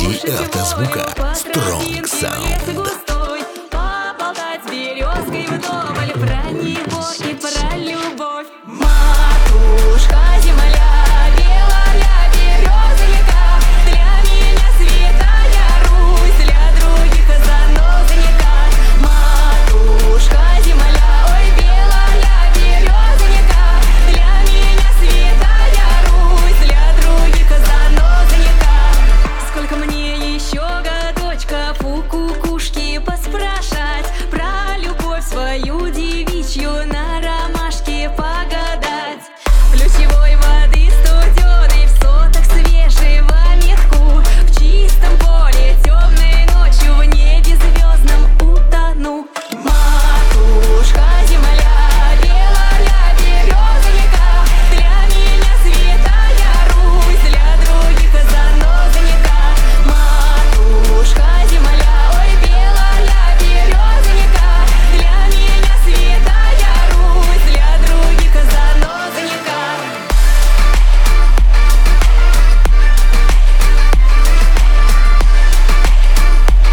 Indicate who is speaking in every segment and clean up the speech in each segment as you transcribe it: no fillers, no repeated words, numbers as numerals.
Speaker 1: студии автозвука Strong Sound.
Speaker 2: Поболтать с березкой вдоволь про него и про любовь. Матушка земля, белая березовика, для меня святая Русь, для других занозаника. Матушка земля, ой, белая березовика, для меня святая Русь, для других занозаника. Сколько мне еще годочков у кукушки поспрашать про любовь свою девичью, на ромашке погадать. Ключевой воды студеной в сотах свежего метку, в чистом поле темной ночью в небе звездном утону. Матушка земля, белая березовика, для меня святая Русь, для других занозаника. Матушка земля, ой, белая березовика, для меня святая Русь, для других занозаника.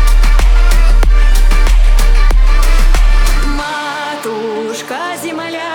Speaker 2: Матушка земля,